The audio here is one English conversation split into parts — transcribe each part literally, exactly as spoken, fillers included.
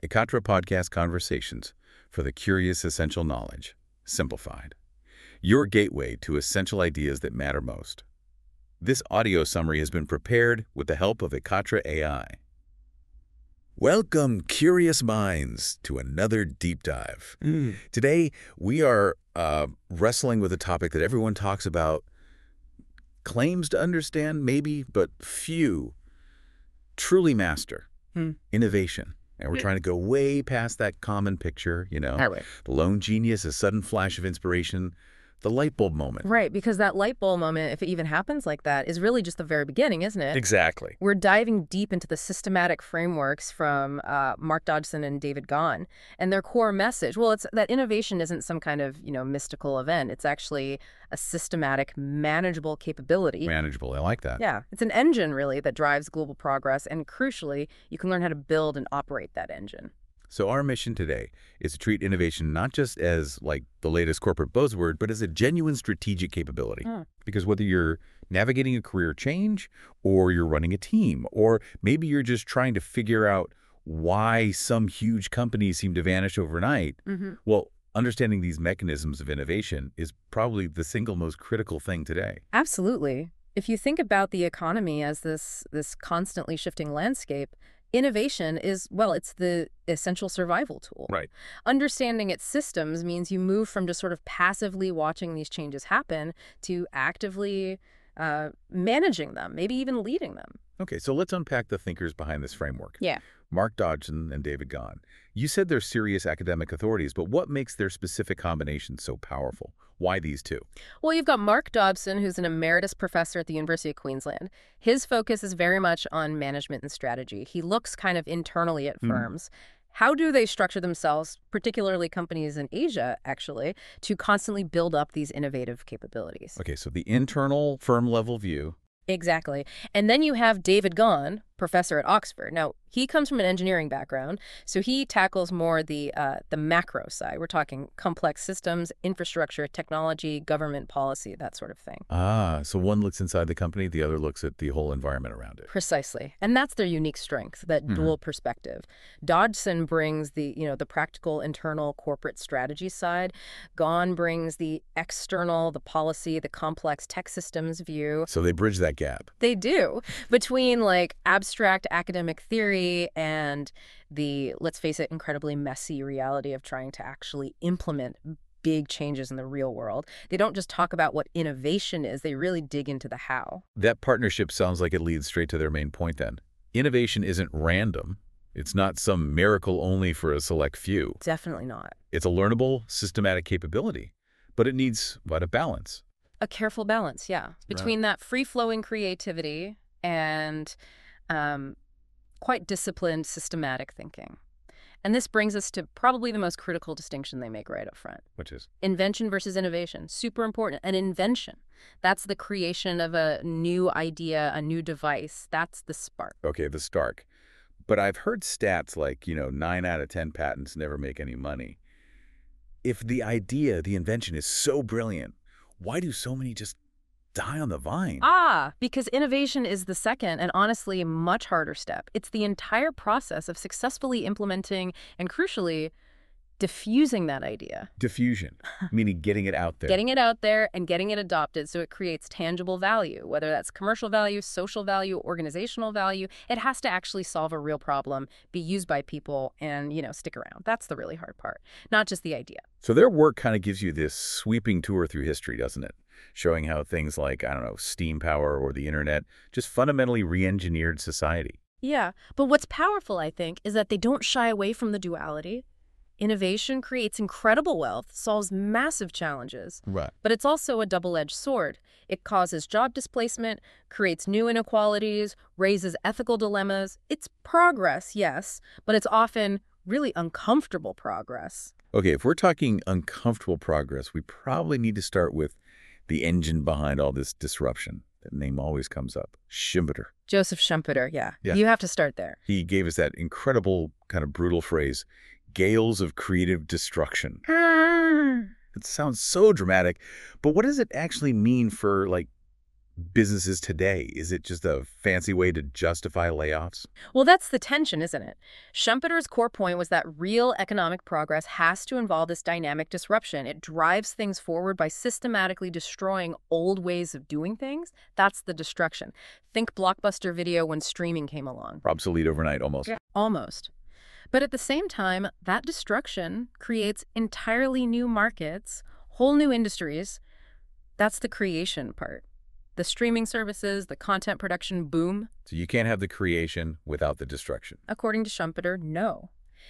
Ekatra Podcast Conversations for the Curious Essential Knowledge, simplified. Your gateway to essential ideas that matter most. This audio summary has been prepared with the help of Ekatra A I. Welcome, curious minds, to another deep dive. Mm. Today, we are uh, wrestling with a topic that everyone talks about, claims to understand maybe, but few truly master. Mm. Innovation. And we're Mm. trying to go way past that common picture, you know, Right. the lone genius, a sudden flash of inspiration, the light bulb moment. Right, because that light bulb moment, if it even happens like that, is really just the very beginning, isn't it? Exactly. We're diving deep into the systematic frameworks from uh, Mark Dodgson and David Gahn, and their core message. Well, it's that innovation isn't some kind of, you know, mystical event. It's actually a systematic, manageable capability. Manageable. I like that. Yeah, it's an engine, really, that drives global progress, and crucially, you can learn how to build and operate that engine. So our mission today is to treat innovation not just as like the latest corporate buzzword, but as a genuine strategic capability. Mm. Because whether you're navigating a career change or you're running a team, or maybe you're just trying to figure out why some huge companies seem to vanish overnight, Mm-hmm. well, understanding these mechanisms of innovation is probably the single most critical thing today. Absolutely. If you think about the economy as this this constantly shifting landscape, innovation is, well, it's the essential survival tool. Right. Understanding its systems means you move from just sort of passively watching these changes happen to actively uh, managing them, maybe even leading them. Okay, so let's unpack the thinkers behind this framework. Yeah. Mark Dodgson and David Gahn. You said they're serious academic authorities, but what makes their specific combination so powerful? Why these two? Well, you've got Mark Dodgson, who's an emeritus professor at the University of Queensland. His focus is very much on management and strategy. He looks kind of internally at Mhm. firms. How do they structure themselves, particularly companies in Asia, actually, to constantly build up these innovative capabilities? Okay, so the internal firm-level view. Exactly. And then you have David Gahn, professor at Oxford. Now, he comes from an engineering background, so he tackles more the uh, the macro side. We're talking complex systems, infrastructure, technology, government policy, that sort of thing. Ah, so one looks inside the company, the other looks at the whole environment around it. Precisely. And that's their unique strength, that Mhm. dual perspective. Dodgson brings the, you know, the practical internal corporate strategy side. Gahn brings the external, the policy, the complex tech systems view. So they bridge that gap. They do, between like abstract academic theory and the, let's face it, incredibly messy reality of trying to actually implement big changes in the real world. They don't just talk about what innovation is, they really dig into the how. That partnership sounds like it leads straight to their main point then. Innovation isn't random. It's not some miracle only for a select few. Definitely not. It's a learnable, systematic capability, but it needs, what, a balance. A careful balance, yeah, between that free-flowing creativity and um, quite disciplined, systematic thinking. And this brings us to probably the most critical distinction they make right up front. Which is? Invention versus innovation. Super important. An invention, that's the creation of a new idea, a new device. That's the spark. Okay, the Stark. But I've heard stats like, you know, nine out of ten patents never make any money. If the idea, the invention is so brilliant, why do so many just die on the vine? Ah, because innovation is the second and honestly much harder step. It's the entire process of successfully implementing and, crucially, diffusing that idea. Diffusion, meaning getting it out there. Getting it out there and getting it adopted so it creates tangible value, whether that's commercial value, social value, organizational value. It has to actually solve a real problem, be used by people, and, you know, stick around. That's the really hard part, not just the idea. So their work kind of gives you this sweeping tour through history, doesn't it? Showing how things like, I don't know, steam power or the internet just fundamentally re-engineered society. Yeah, but what's powerful, I think, is that they don't shy away from the duality. Innovation creates incredible wealth, solves massive challenges. Right. But it's also a double-edged sword. It causes job displacement, creates new inequalities, raises ethical dilemmas. It's progress, yes, but it's often really uncomfortable progress. Okay, if we're talking uncomfortable progress, we probably need to start with the engine behind all this disruption. That name always comes up. Schumpeter. Joseph Schumpeter, yeah. Yeah. You have to start there. He gave us that incredible kind of brutal phrase, gales of creative destruction. It sounds so dramatic, but what does it actually mean for, like, businesses today? Is it just a fancy way to justify layoffs? Well, that's the tension, isn't it? Schumpeter's core point was that real economic progress has to involve this dynamic disruption. It drives things forward by systematically destroying old ways of doing things. That's the destruction. Think Blockbuster Video when streaming came along. Obsolete overnight, almost. Yeah. Almost. But at the same time, that destruction creates entirely new markets, whole new industries. That's the creation part. The streaming services, the content production boom. So you can't have the creation without the destruction. According to Schumpeter, no.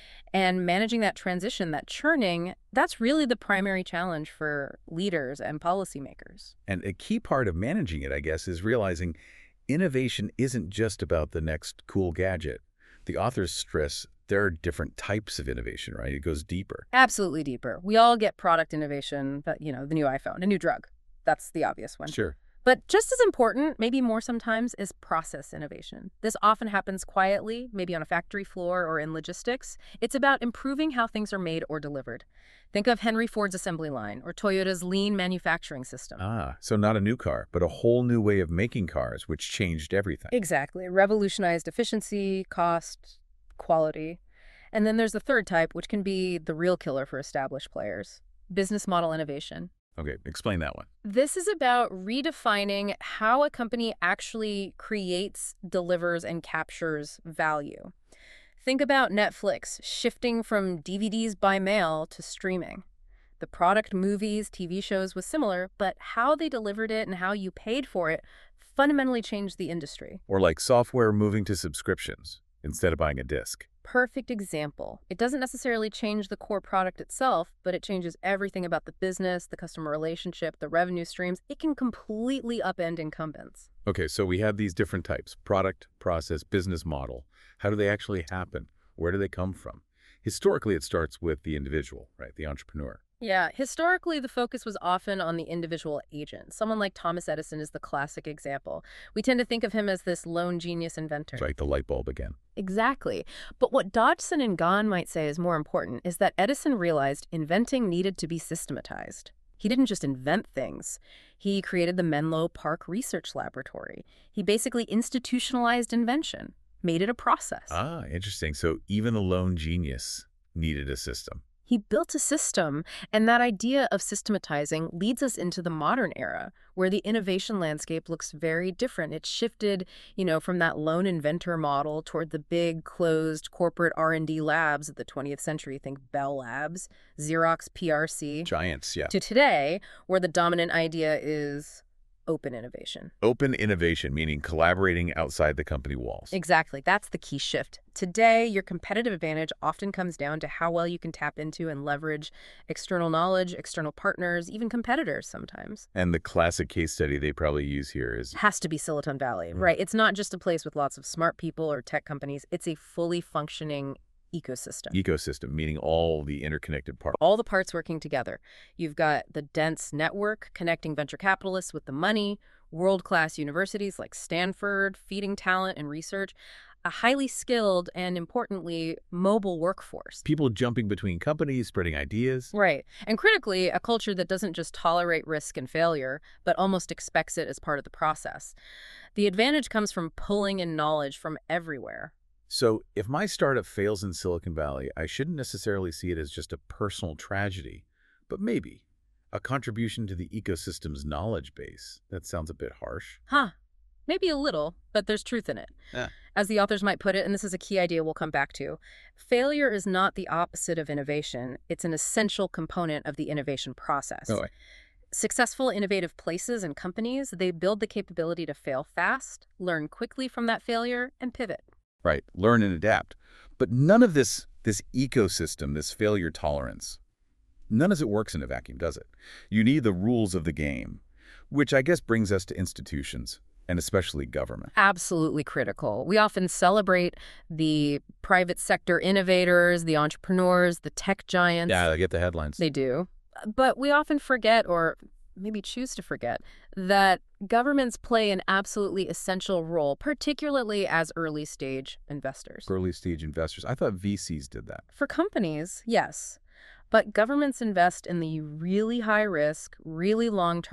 And managing that transition, that churning, that's really the primary challenge for leaders and policymakers. And a key part of managing it, I guess, is realizing innovation isn't just about the next cool gadget. The authors stress there are different types of innovation, right? It goes deeper. Absolutely deeper. We all get product innovation, but, you know, the new iPhone, a new drug. That's the obvious one. Sure. But just as important, maybe more sometimes, is process innovation. This often happens quietly, maybe on a factory floor or in logistics. It's about improving how things are made or delivered. Think of Henry Ford's assembly line or Toyota's lean manufacturing system. Ah, so not a new car, but a whole new way of making cars, which changed everything. Exactly. Revolutionized efficiency, cost, quality. And then there's the third type, which can be the real killer for established players: business model innovation. Okay, explain that one. This is about redefining how a company actually creates, delivers, and captures value. Think about Netflix shifting from D V Ds by mail to streaming. The product, movies, T V shows was similar, but how they delivered it and how you paid for it fundamentally changed the industry. Or like software moving to subscriptions instead of buying a disc. Perfect example. It doesn't necessarily change the core product itself, but it changes everything about the business, the customer relationship, the revenue streams. It can completely upend incumbents. Okay, so we have these different types: product, process, business model. How do they actually happen? Where do they come from? Historically, it starts with the individual, right? The entrepreneur. Yeah, historically, the focus was often on the individual agent. Someone like Thomas Edison is the classic example. We tend to think of him as this lone genius inventor. It's like the light bulb again. Exactly. But what Dodgson and Gahn might say is more important is that Edison realized inventing needed to be systematized. He didn't just invent things. He created the Menlo Park Research Laboratory. He basically institutionalized invention, made it a process. Ah, interesting. So even the lone genius needed a system. He built a system, and that idea of systematizing leads us into the modern era, where the innovation landscape looks very different. It's shifted, you know, from that lone inventor model toward the big, closed corporate R and D labs of the twentieth century. Think Bell Labs, Xerox, P R C. Giants, yeah. To today, where the dominant idea is open innovation. Open innovation, meaning collaborating outside the company walls. Exactly. That's the key shift. Today, your competitive advantage often comes down to how well you can tap into and leverage external knowledge, external partners, even competitors sometimes. And the classic case study they probably use here is... Has to be Silicon Valley, Mm. right? It's not just a place with lots of smart people or tech companies. It's a fully functioning ecosystem. ecosystem, meaning all the interconnected parts. All the parts working together. You've got the dense network connecting venture capitalists with the money, world-class universities like Stanford feeding talent and research, a highly skilled and, importantly, mobile workforce. People jumping between companies, spreading ideas. Right. And critically, a culture that doesn't just tolerate risk and failure, but almost expects it as part of the process. The advantage comes from pulling in knowledge from everywhere. So if my startup fails in Silicon Valley, I shouldn't necessarily see it as just a personal tragedy, but maybe a contribution to the ecosystem's knowledge base. That sounds a bit harsh. Huh. Maybe a little, but there's truth in it. Yeah. As the authors might put it, and this is a key idea we'll come back to, failure is not the opposite of innovation. It's an essential component of the innovation process. Oh, I- Successful, innovative places and companies, they build the capability to fail fast, learn quickly from that failure, and pivot. Right, learn and adapt. But none of this, this ecosystem, this failure tolerance, none of it works in a vacuum, does it? You need the rules of the game, which I guess brings us to institutions, and especially government. Absolutely critical. We often celebrate the private sector innovators, the entrepreneurs, the tech giants. Yeah, I get the headlines. They do. But we often forget, or maybe choose to forget, that governments play an absolutely essential role, particularly as early-stage investors. Early-stage investors. I thought V Cs did that. For companies, yes. But governments invest in the really high-risk, really long-term,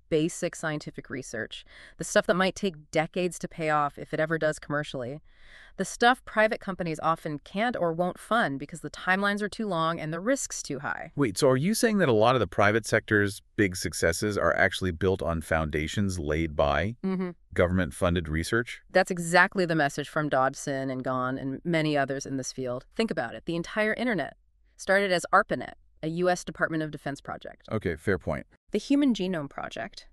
basic scientific research, the stuff that might take decades to pay off if it ever does commercially. The stuff private companies often can't or won't fund because the timelines are too long and the risks too high. Wait, so are you saying that a lot of the private sector's big successes are actually built on foundations laid by Mm-hmm. government-funded research? That's exactly the message from Dodson and Gahn and many others in this field. Think about it. The entire internet started as ARPANET, a U S Department of Defense project. Okay, fair point. The Human Genome Project,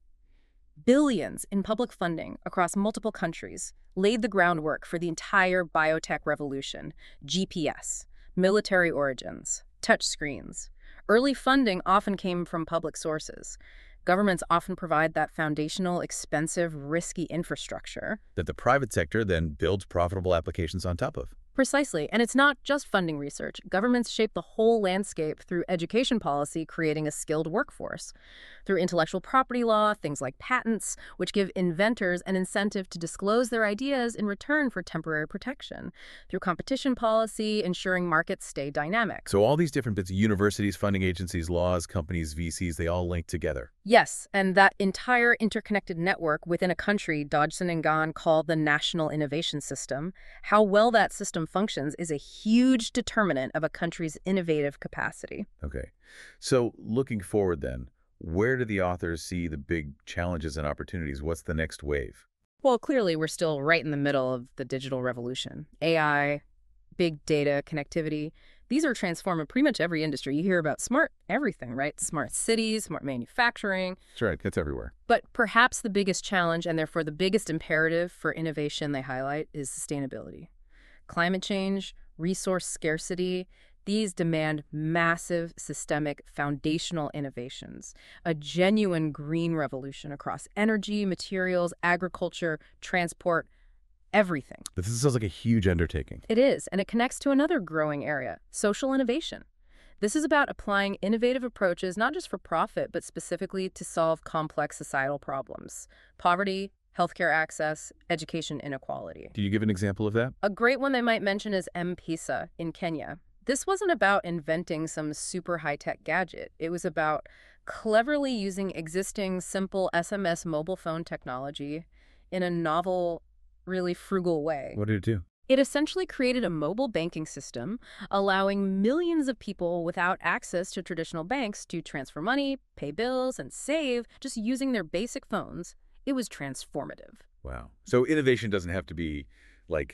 billions in public funding across multiple countries, laid the groundwork for the entire biotech revolution. G P S, military origins, touchscreens. Early funding often came from public sources. Governments often provide that foundational, expensive, risky infrastructure. That the private sector then builds profitable applications on top of. Precisely. And it's not just funding research. Governments shape the whole landscape through education policy, creating a skilled workforce. Through intellectual property law, things like patents, which give inventors an incentive to disclose their ideas in return for temporary protection. Through competition policy, ensuring markets stay dynamic. So all these different bits, universities, funding agencies, laws, companies, V Cs, they all link together. Yes, and that entire interconnected network within a country Dodson and Gahn call the National Innovation System. How well that system functions is a huge determinant of a country's innovative capacity. Okay. So looking forward then, where do the authors see the big challenges and opportunities? What's the next wave? Well, clearly we're still right in the middle of the digital revolution. A I, big data, connectivity. These are transforming pretty much every industry. You hear about smart everything, right? Smart cities, smart manufacturing. That's right. That's everywhere. But perhaps the biggest challenge, and therefore the biggest imperative for innovation they highlight, is sustainability. Climate change, resource scarcity, these demand massive, systemic, foundational innovations. A genuine green revolution across energy, materials, agriculture, transport, everything. This sounds like a huge undertaking. It is, and it connects to another growing area, social innovation. This is about applying innovative approaches not just for profit, but specifically to solve complex societal problems. Poverty, healthcare access, education inequality. Can you give an example of that? A great one they might mention is M-Pesa in Kenya. This wasn't about inventing some super high-tech gadget. It was about cleverly using existing simple S M S mobile phone technology in a novel, really frugal way. What did it do? It essentially created a mobile banking system, allowing millions of people without access to traditional banks to transfer money, pay bills, and save just using their basic phones. It was transformative. Wow. So innovation doesn't have to be like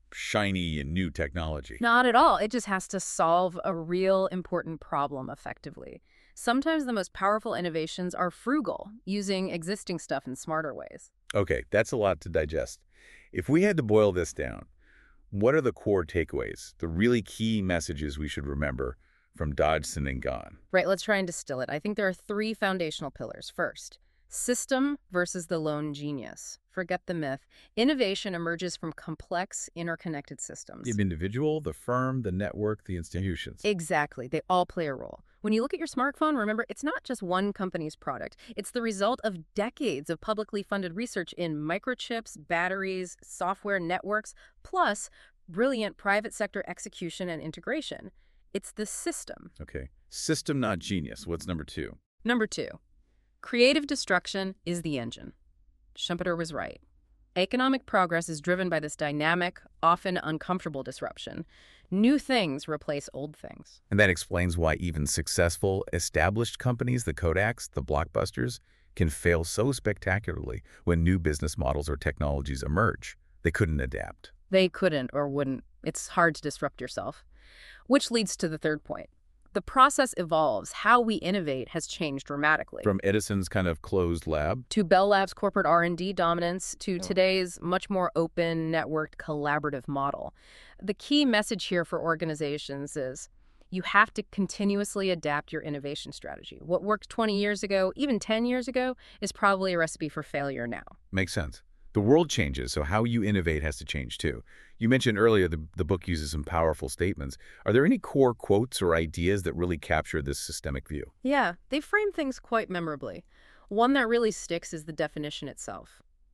shiny and new technology. Not at all. It just has to solve a real important problem effectively. Sometimes the most powerful innovations are frugal, using existing stuff in smarter ways. Okay, that's a lot to digest. If we had to boil this down, what are the core takeaways, the really key messages we should remember from Dodson and Gahn? Right, let's try and distill it. I think there are three foundational pillars. First, system versus the lone genius. Forget the myth. Innovation emerges from complex, interconnected systems. The individual, the firm, the network, the institutions. Exactly. They all play a role. When you look at your smartphone, remember, it's not just one company's product. It's the result of decades of publicly funded research in microchips, batteries, software networks, plus brilliant private sector execution and integration. It's the system. Okay. System, not genius. What's number two? Number two, creative destruction is the engine. Schumpeter was right. Economic progress is driven by this dynamic, often uncomfortable disruption. New things replace old things. And that explains why even successful, established companies, the Kodaks, the Blockbusters, can fail so spectacularly when new business models or technologies emerge. They couldn't adapt. They couldn't or wouldn't. It's hard to disrupt yourself. Which leads to the third point. The process evolves. How we innovate has changed dramatically. From Edison's kind of closed lab to Bell Labs' corporate R and D dominance to Oh. today's much more open, networked, collaborative model. The key message here for organizations is you have to continuously adapt your innovation strategy. What worked twenty years ago, even ten years ago, is probably a recipe for failure now. makes sense. The world changes, so how you innovate has to change too. You mentioned earlier the, the book uses some powerful statements. Are there any core quotes or ideas that really capture this systemic view? Yeah, they frame things quite memorably. One that really sticks is the definition itself.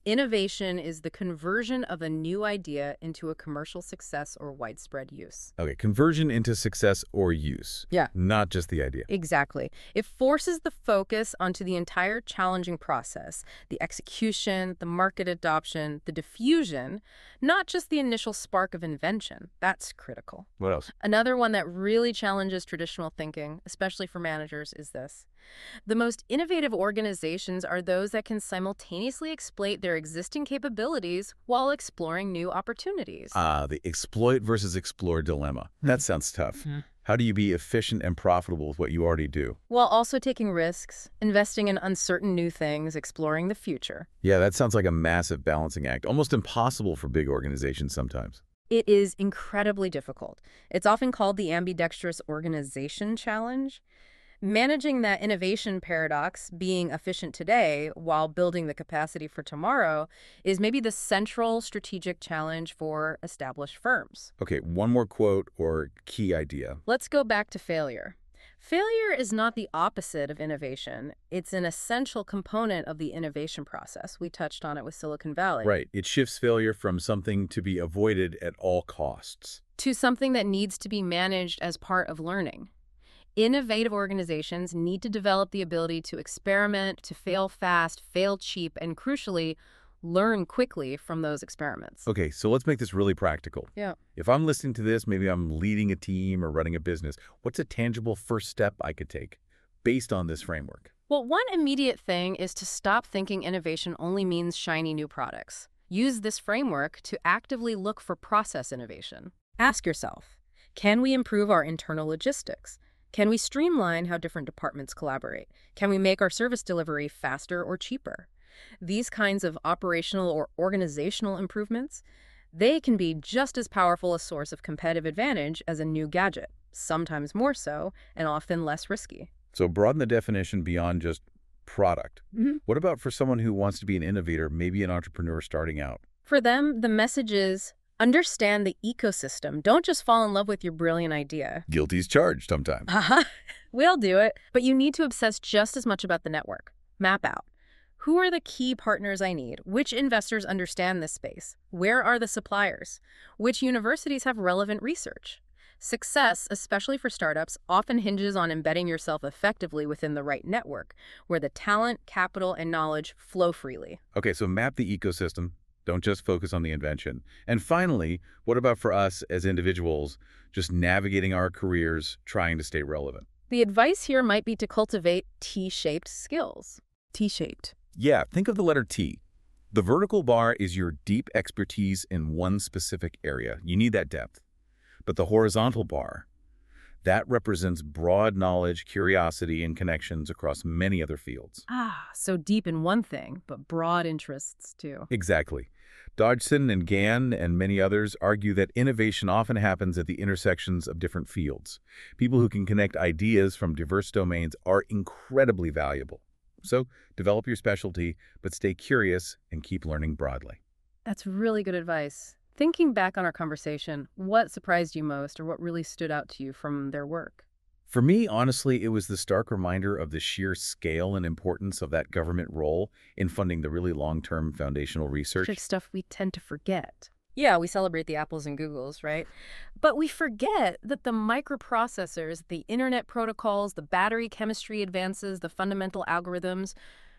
Innovation is the conversion of a new idea into a commercial success or widespread use. Okay, conversion into success or use. Yeah. Not just the idea. Exactly. It forces the focus onto the entire challenging process, the execution, the market adoption, the diffusion, not just the initial spark of invention. That's critical. What else? Another one that really challenges traditional thinking, especially for managers, is this. The most innovative organizations are those that can simultaneously exploit their existing capabilities while exploring new opportunities. Ah, the exploit versus explore dilemma. That sounds tough. Mhm. How do you be efficient and profitable with what you already do? While also taking risks, investing in uncertain new things, exploring the future. Yeah, that sounds like a massive balancing act, almost impossible for big organizations sometimes. It is incredibly difficult. It's often called the ambidextrous organization challenge. Managing that innovation paradox, being efficient today while building the capacity for tomorrow, is maybe the central strategic challenge for established firms. Okay, one more quote or key idea. Let's go back to failure. Failure is not the opposite of innovation. It's an essential component of the innovation process. We touched on it with Silicon Valley. Right, it shifts failure from something to be avoided at all costs. To something that needs to be managed as part of learning. Innovative organizations need to develop the ability to experiment, to fail fast, fail cheap, and crucially, learn quickly from those experiments. Okay, so let's make this really practical. Yeah. If I'm listening to this, maybe I'm leading a team or running a business, what's a tangible first step I could take based on this framework? Well, one immediate thing is to stop thinking innovation only means shiny new products. Use this framework to actively look for process innovation. Ask yourself, can we improve our internal logistics? Can we streamline how different departments collaborate? Can we make our service delivery faster or cheaper? These kinds of operational or organizational improvements, they can be just as powerful a source of competitive advantage as a new gadget, sometimes more so, and often less risky. So broaden the definition beyond just product. Mm-hmm. What about for someone who wants to be an innovator, maybe an entrepreneur starting out? For them, the message is, understand the ecosystem. Don't just fall in love with your brilliant idea. Guilty's charged sometimes. Haha, we'll do it. But you need to obsess just as much about the network. Map out. Who are the key partners I need? Which investors understand this space? Where are the suppliers? Which universities have relevant research? Success, especially for startups, often hinges on embedding yourself effectively within the right network, where the talent, capital, and knowledge flow freely. Okay, so map the ecosystem. Don't just focus on the invention. And finally, what about for us as individuals, just navigating our careers, trying to stay relevant? The advice here might be to cultivate T-shaped skills. T-shaped. Yeah, think of the letter T. The vertical bar is your deep expertise in one specific area. You need that depth. But the horizontal bar, that represents broad knowledge, curiosity, and connections across many other fields. Ah, so deep in one thing, but broad interests too. Exactly. Dodgson and Gann and many others argue that innovation often happens at the intersections of different fields. People who can connect ideas from diverse domains are incredibly valuable. So develop your specialty, but stay curious and keep learning broadly. That's really good advice. Thinking back on our conversation, what surprised you most or what really stood out to you from their work? For me, honestly, it was the stark reminder of the sheer scale and importance of that government role in funding the really long-term foundational research. Such stuff we tend to forget. Yeah, we celebrate the Apples and Googles, right? But we forget that the microprocessors, the internet protocols, the battery chemistry advances, the fundamental algorithms,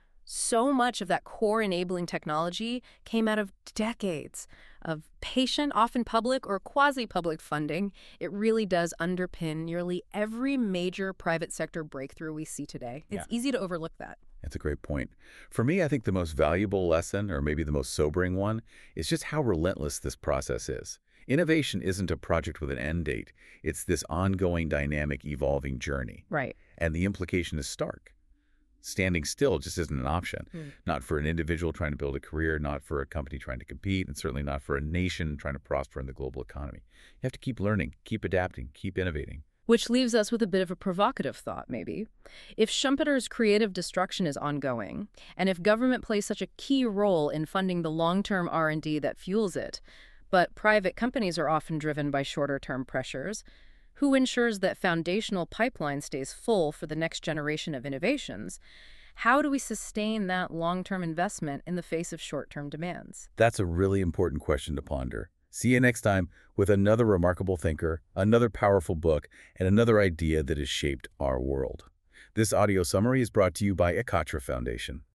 so much of that core enabling technology came out of decades of patient, often public or quasi-public funding. It really does underpin nearly every major private sector breakthrough we see today. It's Yeah. easy to overlook that. That's a great point. For me, I think the most valuable lesson, or maybe the most sobering one, is just how relentless this process is. Innovation isn't a project with an end date. It's this ongoing, dynamic, evolving journey. Right. And the implication is stark. Standing still just isn't an option. Mm. Not for an individual trying to build a career, not for a company trying to compete, and certainly not for a nation trying to prosper in the global economy. You have to keep learning, keep adapting, keep innovating. Which leaves us with a bit of a provocative thought, maybe. If Schumpeter's creative destruction is ongoing, and if government plays such a key role in funding the long-term R and D that fuels it, but private companies are often driven by shorter-term pressures, who ensures that foundational pipeline stays full for the next generation of innovations? How do we sustain that long-term investment in the face of short-term demands? That's a really important question to ponder. See you next time with another remarkable thinker, another powerful book, and another idea that has shaped our world. This audio summary is brought to you by Ekatra Foundation.